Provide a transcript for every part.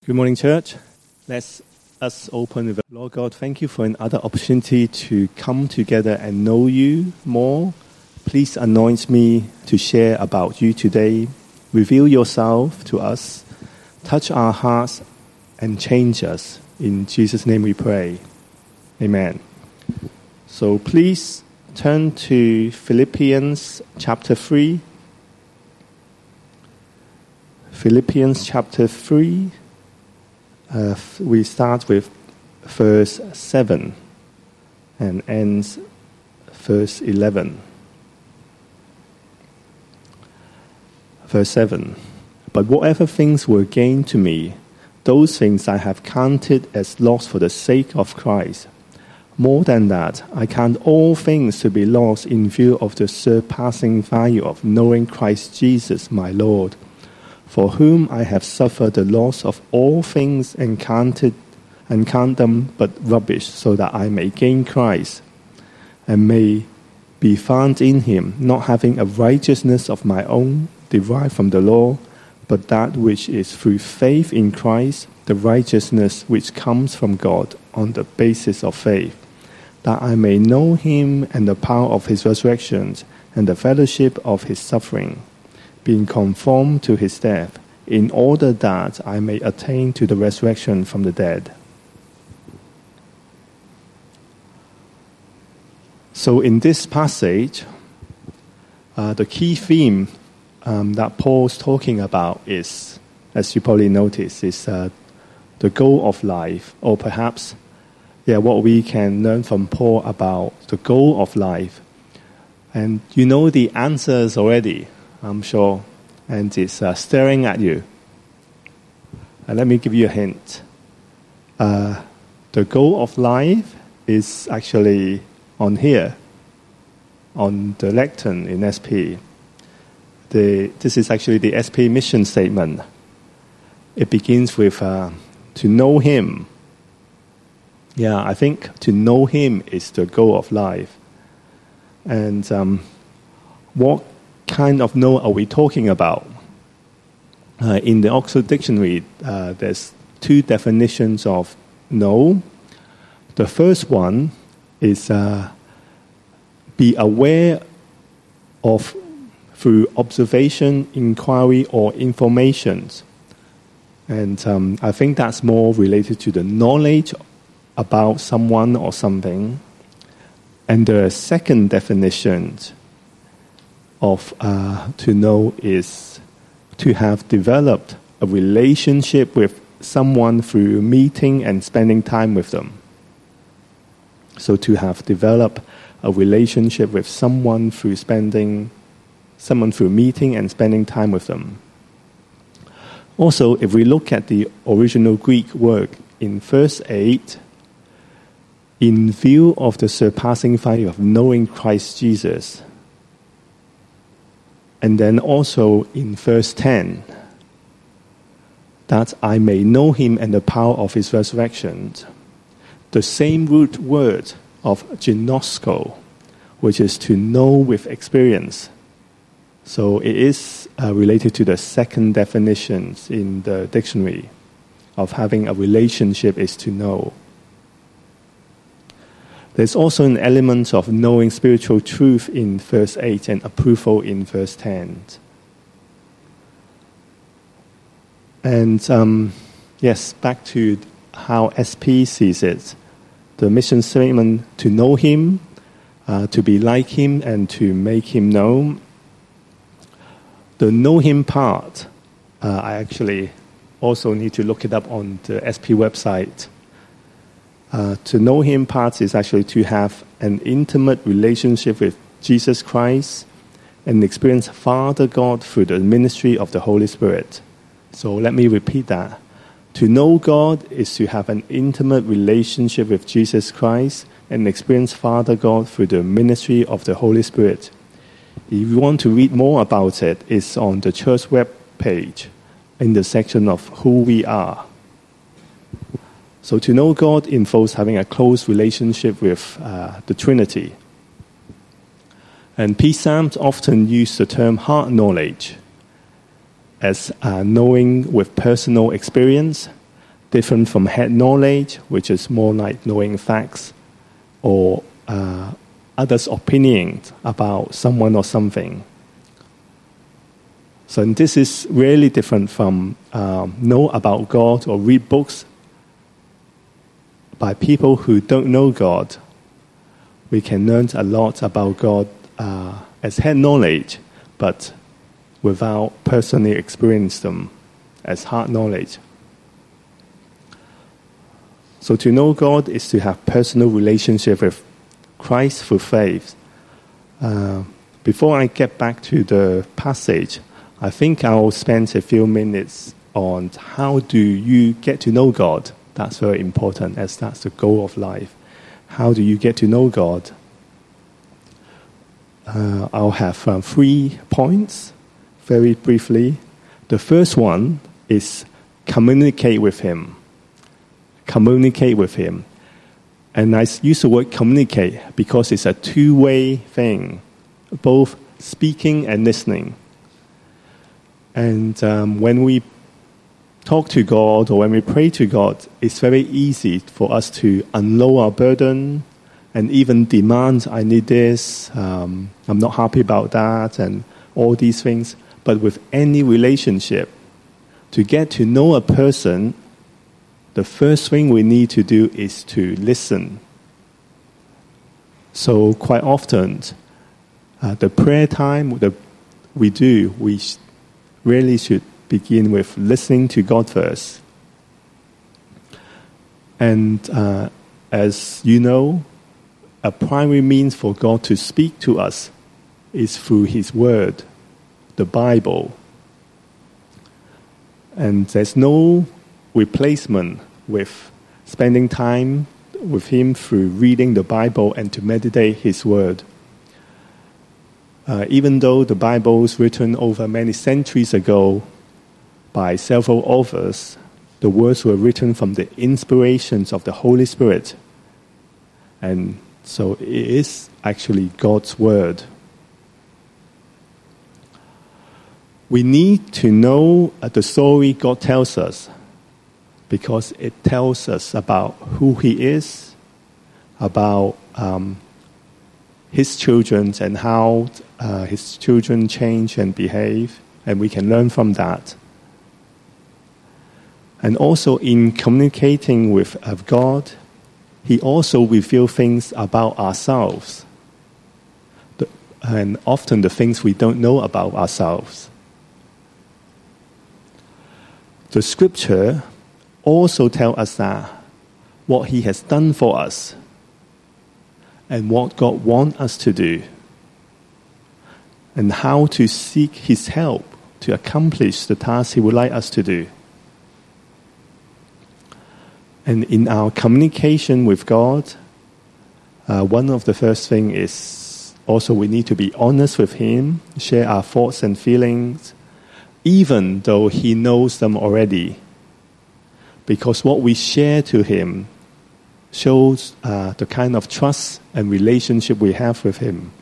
Good morning, church. Let's us open with Lord God. Thank you for another opportunity to come together and know you more. Please anoint me to share about you today. Reveal yourself to us. Touch our hearts and change us. In Jesus' name we pray. Amen. So please turn to Philippians chapter 3. Philippians chapter 3. We start with verse 7 and ends verse 11. Verse 7. But whatever things were gained to me, those things I have counted as loss for the sake of Christ. More than that, I count all things to be lost in view of the surpassing value of knowing Christ Jesus my Lord, for whom I have suffered the loss of all things and count them but rubbish, so that I may gain Christ, and may be found in him, not having a righteousness of my own derived from the law, but that which is through faith in Christ, the righteousness which comes from God on the basis of faith, that I may know him and the power of his resurrection and the fellowship of his suffering, being conformed to his death, in order that I may attain to the resurrection from the dead. So in this passage, the key theme that Paul's talking about is, as you probably notice, is the goal of life, or perhaps what we can learn from Paul about the goal of life. And you know the answers already, I'm sure, and it's staring at you. Let me give you a hint. The goal of life is actually on here, on the lectern in SP. This is actually the SP mission statement. It begins with to know him. Yeah, I think to know him is the goal of life. And what kind of know are we talking about? In the Oxford Dictionary, there's two definitions of know. The first one is be aware of through observation, inquiry, or informations. And I think that's more related to the knowledge about someone or something. And the second definition of to know is to have developed a relationship with someone through meeting and spending time with them. So to have developed a relationship with someone through meeting and spending time with them. Also, if we look at the original Greek word in verse 8, in view of the surpassing value of knowing Christ Jesus. And then also in verse 10, that I may know him and the power of his resurrection. The same root word of ginosko, which is to know with experience. So it is related to the second definition in the dictionary of having a relationship is to know. There's also an element of knowing spiritual truth in verse 8 and approval in verse 10. And back to how SP sees it. The mission statement, to know him, to be like him, and to make him known. The know him part, I actually also need to look it up on the SP website. To know him part is actually to have an intimate relationship with Jesus Christ and experience Father God through the ministry of the Holy Spirit. So let me repeat that. To know God is to have an intimate relationship with Jesus Christ and experience Father God through the ministry of the Holy Spirit. If you want to read more about it, it's on the church web page in the section of who we are. So to know God involves having a close relationship with the Trinity. And Psalms often use the term heart knowledge as knowing with personal experience different from head knowledge, which is more like knowing facts or others' opinions about someone or something. So this is really different from know about God or read books by people who don't know God. We can learn a lot about God as head knowledge, but without personally experiencing them as heart knowledge. So to know God is to have personal relationship with Christ through faith. Before I get back to the passage, I think I'll spend a few minutes on how do you get to know God. That's very important, as that's the goal of life. How do you get to know God? I'll have 3 points, very briefly. The first one is communicate with Him. Communicate with Him. And I use the word communicate because it's a two-way thing, both speaking and listening. And when we talk to God or when we pray to God, it's very easy for us to unload our burden and even demand, I need this, I'm not happy about that, and all these things. But with any relationship, to get to know a person, the first thing we need to do is to listen. So quite often, the prayer time that we do, we really should begin with listening to God first. And as you know, a primary means for God to speak to us is through His Word, the Bible. And there's no replacement with spending time with Him through reading the Bible and to meditate His Word. Even though the Bible is written over many centuries ago by several authors, the words were written from the inspirations of the Holy Spirit. And so it is actually God's Word. We need to know the story God tells us because it tells us about who He is, about His children and how His children change and behave, and we can learn from that. And also in communicating with God, He also reveals things about ourselves, and often the things we don't know about ourselves. The Scripture also tells us that what He has done for us and what God wants us to do, and how to seek His help to accomplish the task He would like us to do. And in our communication with God, one of the first things is also we need to be honest with Him, share our thoughts and feelings, even though He knows them already. Because what we share to Him shows the kind of trust and relationship we have with Him.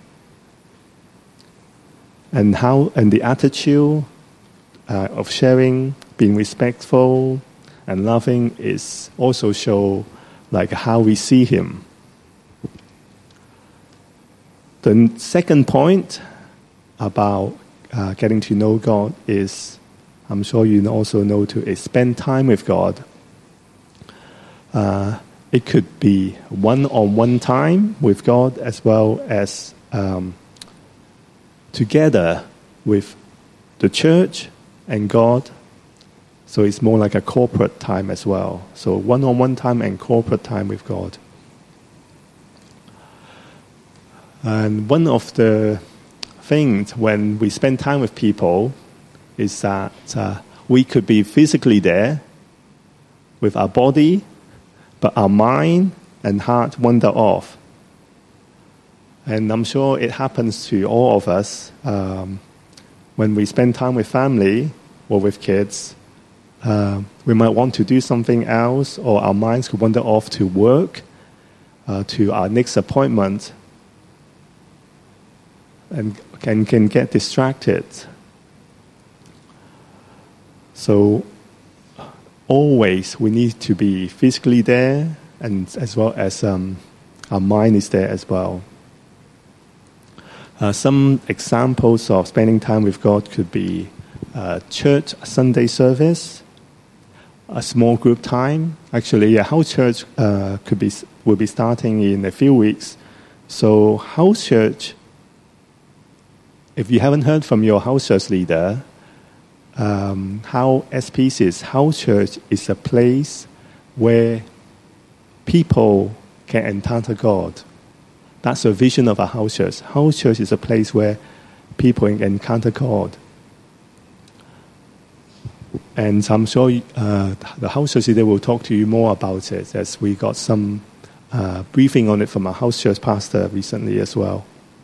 And the attitude of sharing, being respectful and loving is also show like how we see Him. The second point about getting to know God is, I'm sure you also know too, is spend time with God. It could be one-on-one time with God as well as together with the church and God. So it's more like a corporate time as well. So one-on-one time and corporate time with God. And one of the things when we spend time with people is that we could be physically there with our body, but our mind and heart wander off. And I'm sure it happens to all of us when we spend time with family or with kids. We might want to do something else, or our minds could wander off to work, to our next appointment, and can get distracted. So always we need to be physically there, and as well as our mind is there as well. Some examples of spending time with God could be church Sunday service, a small group time. Actually, a house church will be starting in a few weeks. So house church, if you haven't heard from your house church leader, how SPC's house church is a place where people can encounter God. That's a vision of a house church. House church is a place where people encounter God. And I'm sure the house church leader will talk to you more about it, as we got some briefing on it from a house church pastor recently as well.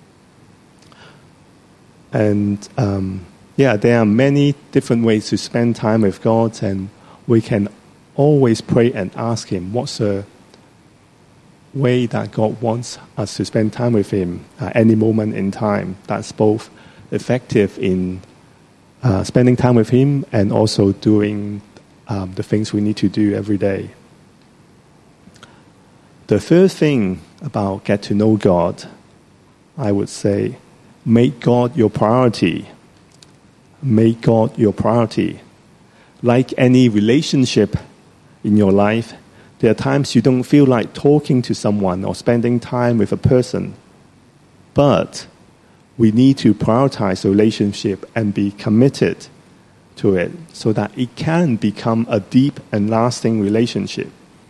And there are many different ways to spend time with God, and we can always pray and ask Him, what's the way that God wants us to spend time with Him at any moment in time that's both effective in spending time with Him and also doing the things we need to do every day. The third thing about get to know God, I would say, make God your priority. Make God your priority. Like any relationship in your life, there are times you don't feel like talking to someone or spending time with a person. But we need to prioritize the relationship and be committed to it so that it can become a deep and lasting relationship.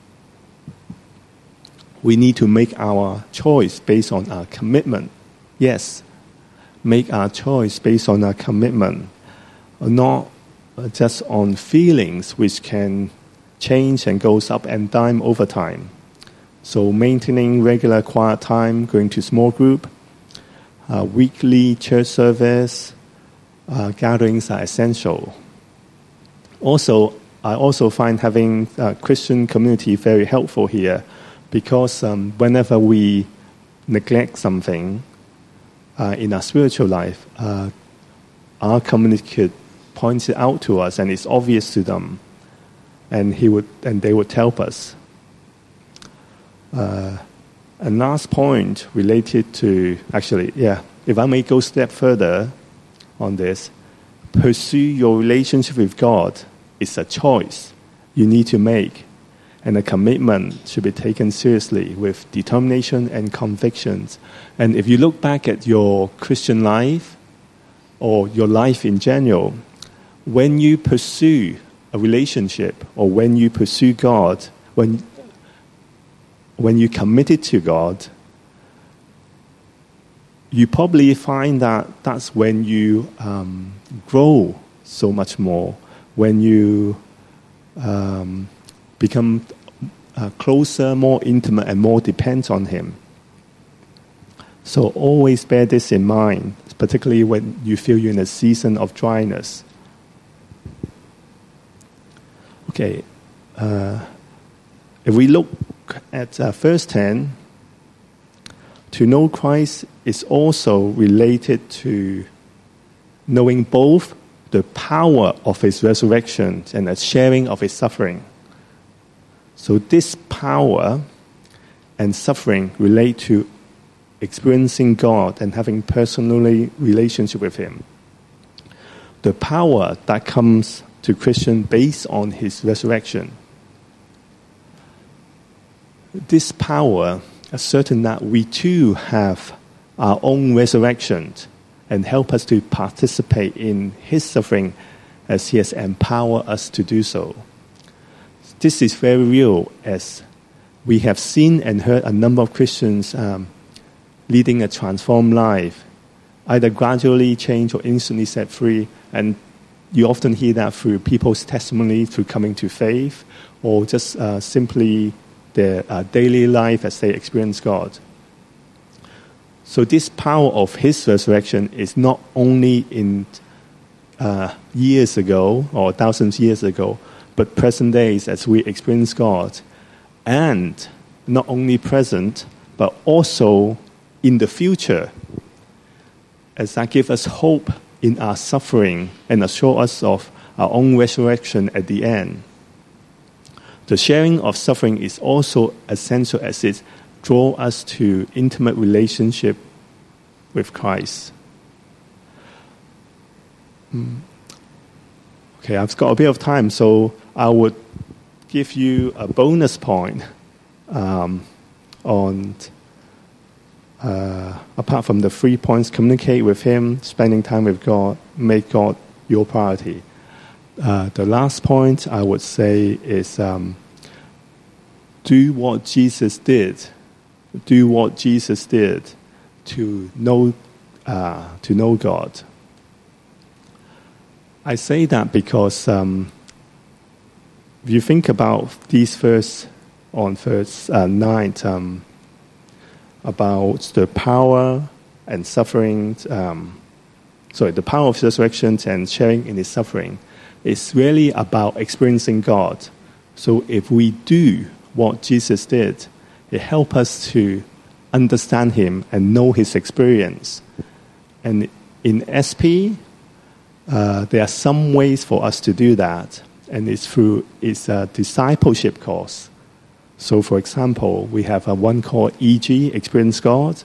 We need to make our choice based on our commitment. Yes, make our choice based on our commitment, not just on feelings which can change and goes up and down over time. So maintaining regular quiet time, going to small group, weekly church service, gatherings are essential. Also, I also find having a Christian community very helpful here, because whenever we neglect something in our spiritual life, our community could point it out to us, and it's obvious to them, and they would help us. And last point related to, if I may go a step further on this, pursue your relationship with God is a choice you need to make, and a commitment should be taken seriously with determination and convictions. And if you look back at your Christian life or your life in general, when you pursue a relationship or when you pursue God, when you committed to God, you probably find that that's when you grow so much more, when you become closer, more intimate, and more dependent on Him. So always bear this in mind, particularly when you feel you're in a season of dryness. Okay, if we look at verse 10, to know Christ is also related to knowing both the power of His resurrection and the sharing of His suffering. So this power and suffering relate to experiencing God and having personally relationship with Him. The power that comes to Christian based on His resurrection. This power is certain that we too have our own resurrection and help us to participate in His suffering as He has empowered us to do so. This is very real, as we have seen and heard a number of Christians leading a transformed life, either gradually changed or instantly set free. And you often hear that through people's testimony, through coming to faith, or just simply their daily life as they experience God. So this power of His resurrection is not only in years ago or thousands of years ago, but present days as we experience God, and not only present, but also in the future, as that gives us hope in our suffering and assure us of our own resurrection at the end. The sharing of suffering is also essential as it draws us to intimate relationship with Christ. Okay, I've got a bit of time, so I would give you a bonus point on apart from the 3 points: communicate with Him, spending time with God, make God your priority. The last point I would say is do what Jesus did. Do what Jesus did to know God. I say that because if you think about these verse 9 about the power and suffering, the power of resurrection and sharing in His suffering, it's really about experiencing God. So if we do what Jesus did, it helps us to understand Him and know His experience. And in SP, there are some ways for us to do that, and it's a discipleship course. So, for example, we have one called EG, Experience God,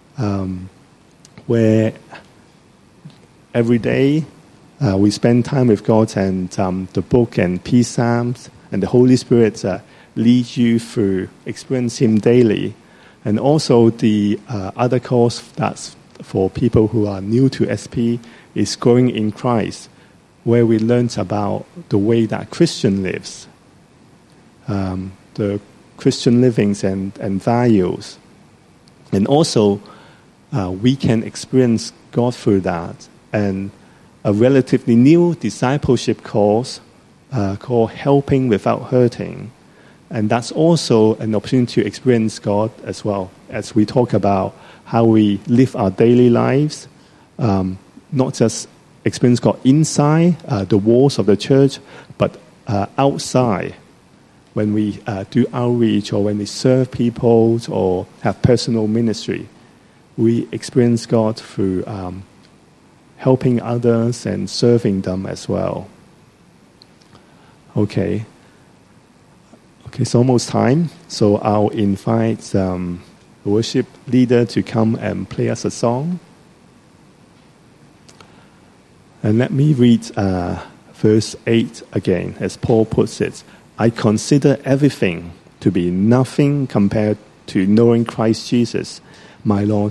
where every day we spend time with God, and the book and Peace Psalms and the Holy Spirit lead you through experience Him daily. And also the other course that's for people who are new to SP is Growing in Christ, where we learn about the way that Christian lives, the Christian livings and values. And also, we can experience God through that. And a relatively new discipleship course called Helping Without Hurting. And that's also an opportunity to experience God as well, as we talk about how we live our daily lives, not just experience God inside the walls of the church, but outside when we do outreach or when we serve people or have personal ministry. We experience God through helping others and serving them as well. Okay, it's almost time, so I'll invite the worship leader to come and play us a song. And let me read verse 8 again, as Paul puts it. I consider everything to be nothing compared to knowing Christ Jesus, my Lord.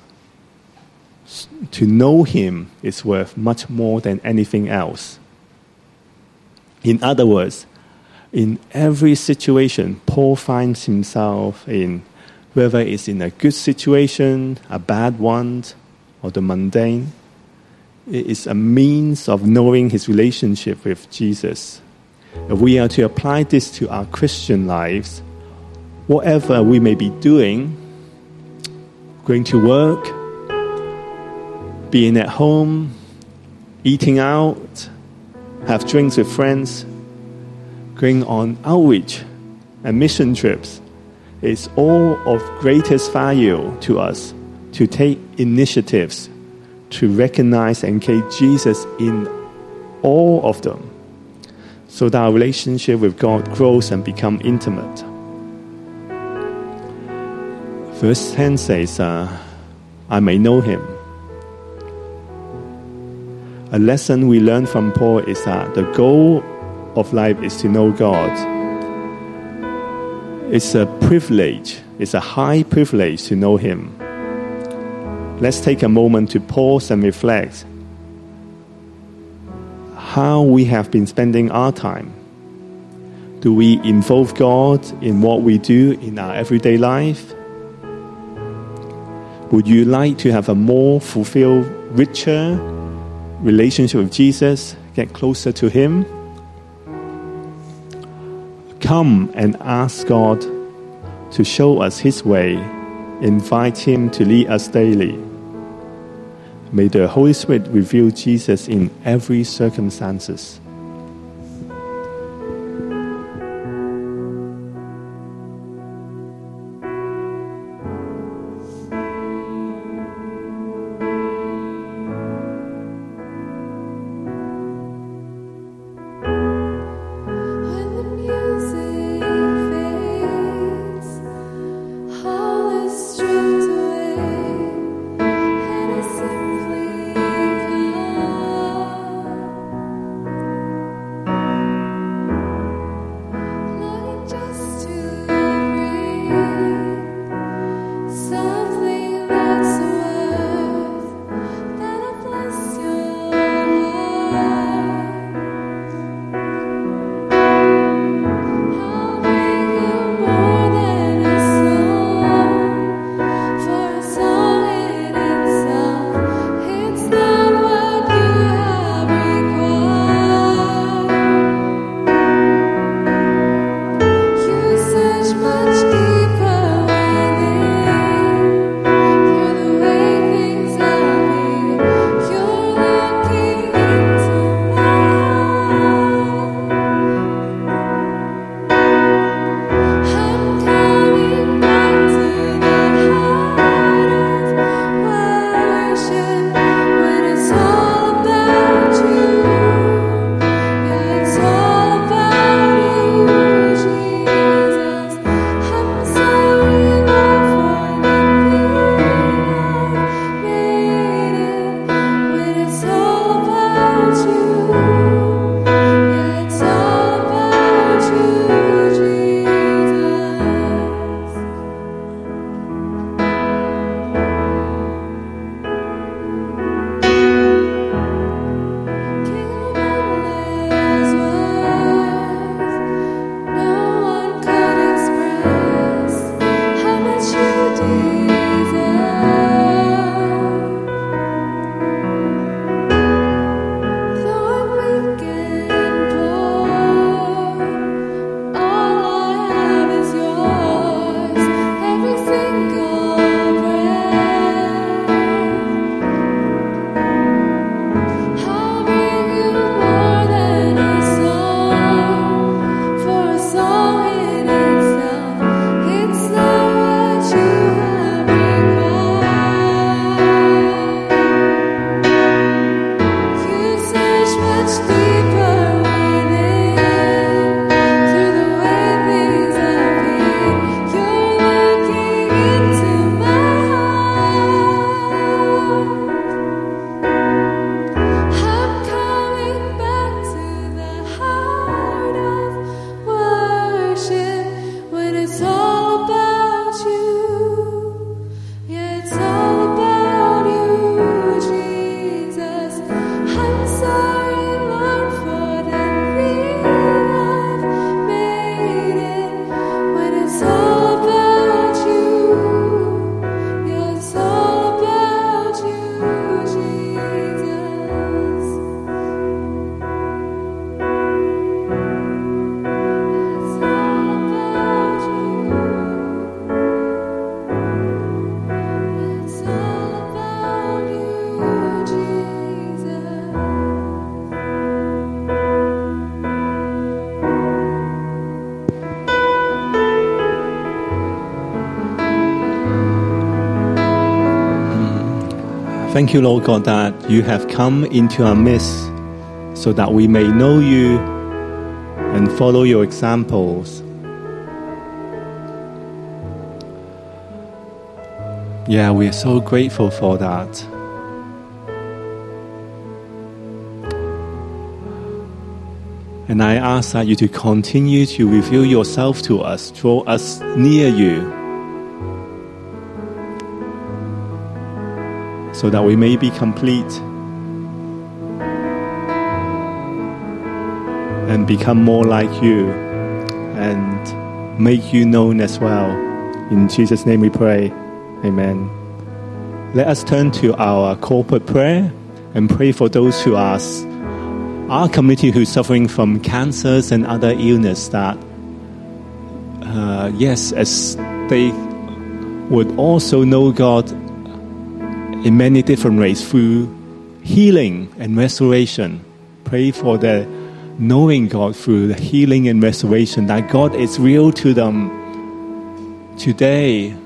To know Him is worth much more than anything else. In other words, in every situation, Paul finds himself in, whether it's in a good situation, a bad one, or the mundane, it is a means of knowing his relationship with Jesus. If we are to apply this to our Christian lives, whatever we may be doing, going to work, being at home, eating out, have drinks with friends, going on outreach and mission trips, it's all of greatest value to us to take initiatives to recognize and engage Jesus in all of them, so that our relationship with God grows and becomes intimate. Verse 10 says, I may know Him. A lesson we learn from Paul is that the goal of life is to know God. It's a privilege. It's a high privilege to know Him. Let's take a moment to pause and reflect how we have been spending our time. Do we involve God in what we do in our everyday life? Would you like to have a more fulfilled, richer relationship with Jesus, get closer to Him? Come and ask God to show us His way. Invite Him to lead us daily. May the Holy Spirit reveal Jesus in every circumstances. When the music Thank you, Lord God, that you have come into our midst so that we may know you and follow your examples. Yeah, we are so grateful for that. And I ask that you to continue to reveal yourself to us, draw us near you, so that we may be complete and become more like you and make you known as well. In Jesus' name we pray. Amen. Let us turn to our corporate prayer and pray for those who are our community who's suffering from cancers and other illness, that yes, as they would also know God in many different ways through healing and restoration. Pray for the knowing God through the healing and restoration, that God is real to them today.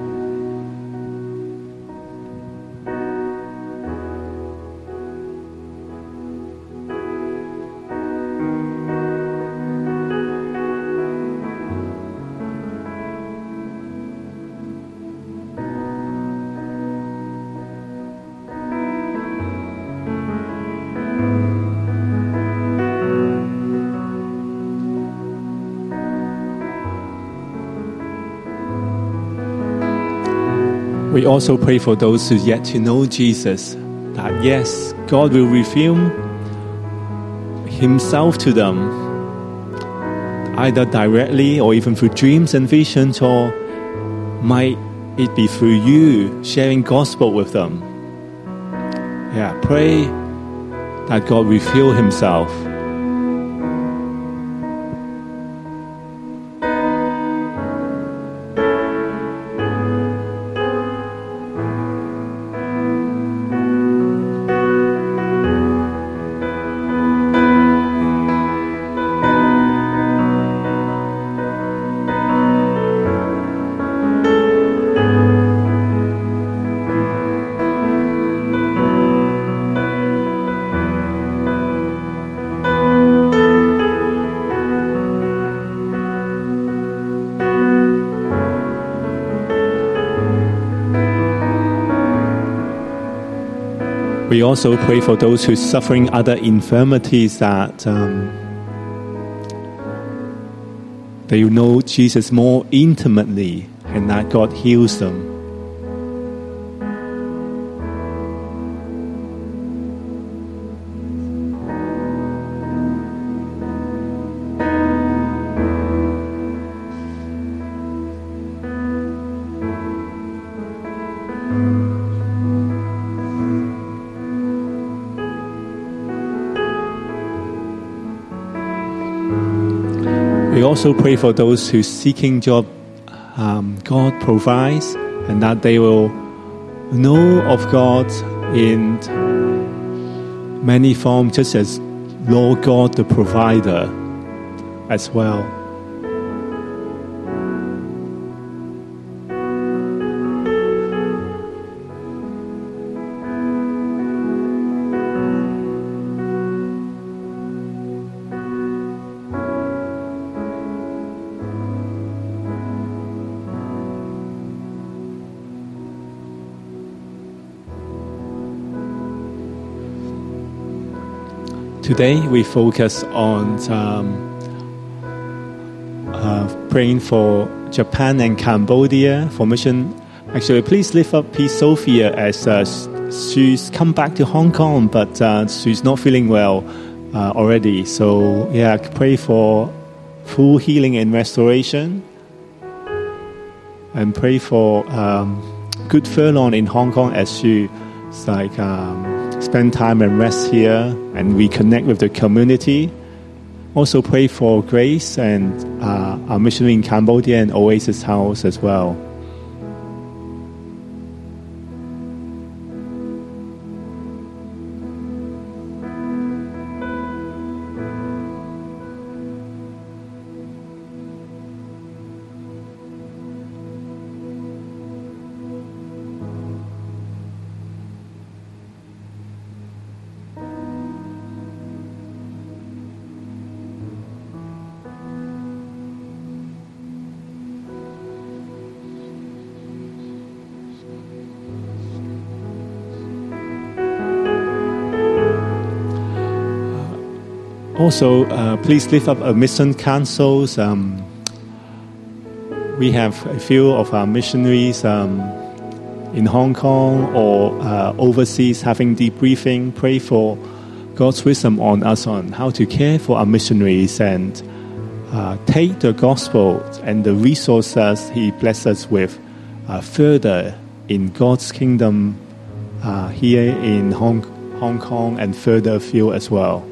We also pray for those who yet to know Jesus, that yes, God will reveal himself to them, either directly or even through dreams and visions, or might it be through you sharing gospel with them. Yeah, pray that God reveal himself. We also pray for those who are suffering other infirmities, that they know Jesus more intimately and that God heals them. We also pray for those who are seeking job. God provides, and that they will know of God in many forms, just as Lord God, the provider, as well. Today we focus on praying for Japan and Cambodia for mission. Actually, please lift up Peace Sophia, as she's come back to Hong Kong, but she's not feeling well already. So yeah, pray for full healing and restoration, and pray for good furlong in Hong Kong as she spend time and rest here and reconnect with the community. Also pray for Grace and our missionary in Cambodia and Oasis House as well. Also, please lift up our mission councils. We have a few of our missionaries in Hong Kong or overseas having debriefing. Pray for God's wisdom on us on how to care for our missionaries and take the gospel and the resources He blessed us with further in God's kingdom here in Hong Kong and further afield as well.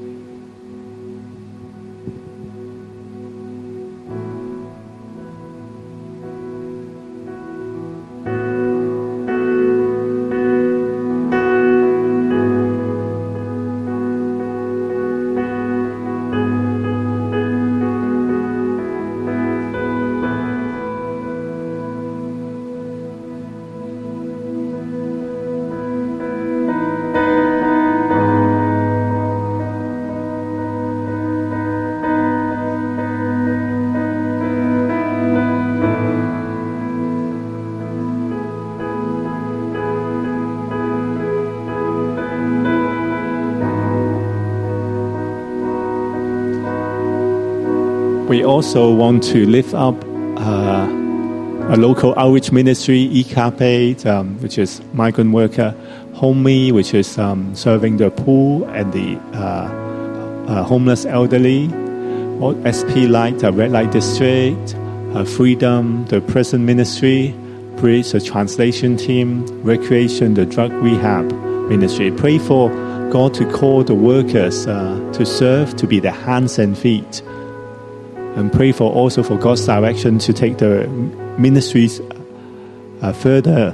We also want to lift up a local outreach ministry, ECAPE, which is migrant worker, HOME, which is serving the poor and the homeless elderly, or SP Light, Red Light District, Freedom, the prison ministry, Bridge, the translation team, Recreation, the drug rehab ministry. Pray for God to call the workers to serve, to be the hands and feet. And pray for also for God's direction to take the ministries further.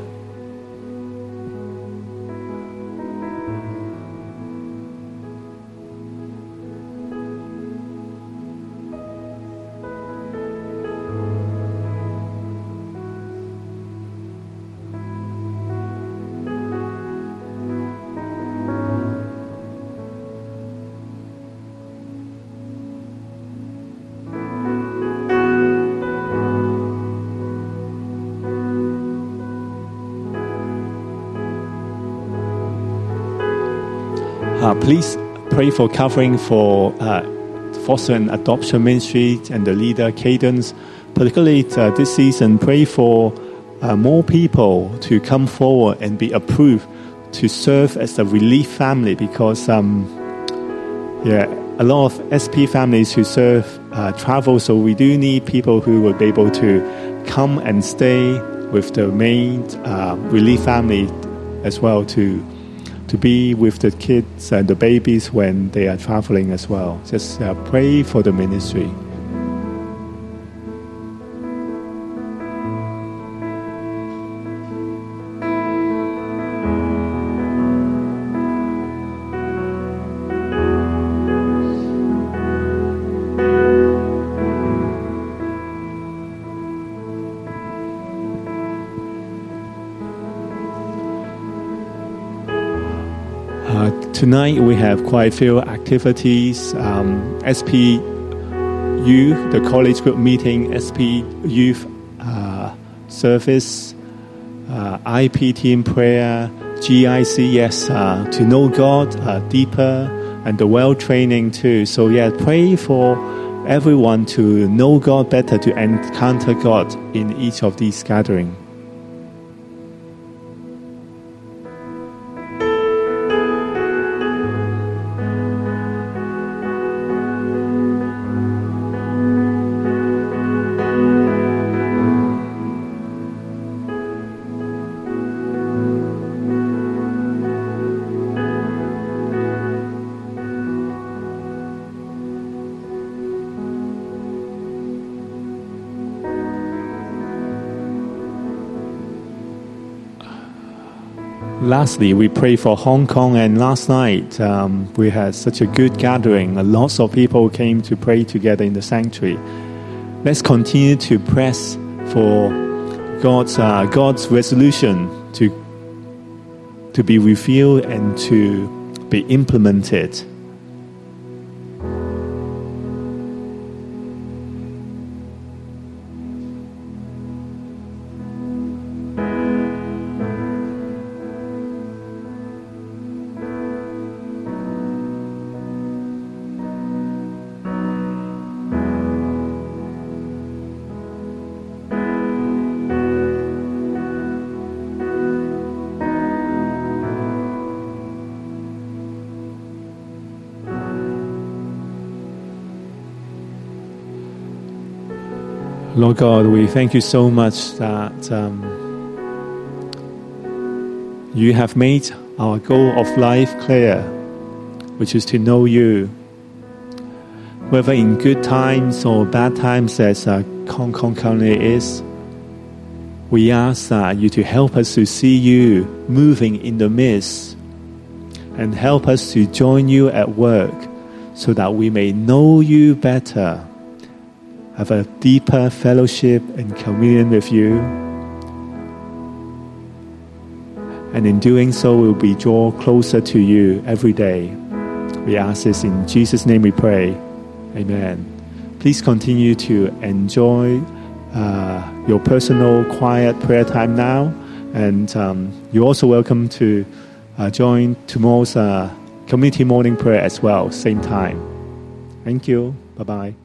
Please pray for covering for foster and adoption ministry and the leader Cadence. Particularly this season, pray for more people to come forward and be approved to serve as a relief family, because a lot of SP families who serve travel, so we do need people who will be able to come and stay with the main relief family as well, to be with the kids and the babies when they are traveling as well. Just pray for the ministry. Tonight we have quite a few activities. SP Youth, the college group meeting, SP Youth service, IP team prayer, GIC, yes, to know God deeper, and the well training too. So pray for everyone to know God better, to encounter God in each of these gatherings. Lastly, we pray for Hong Kong, and last night we had such a good gathering. Lots of people came to pray together in the sanctuary. Let's continue to press for God's resolution to be revealed and to be implemented. Lord God, we thank you so much that you have made our goal of life clear, which is to know you. Whether in good times or bad times, as Kong Kong County is, we ask you to help us to see you moving in the midst and help us to join you at work so that we may know you better, have a deeper fellowship and communion with you. And in doing so, we'll be drawn closer to you every day. We ask this in Jesus' name we pray. Amen. Please continue to enjoy your personal quiet prayer time now. And you're also welcome to join tomorrow's community morning prayer as well, same time. Thank you. Bye-bye.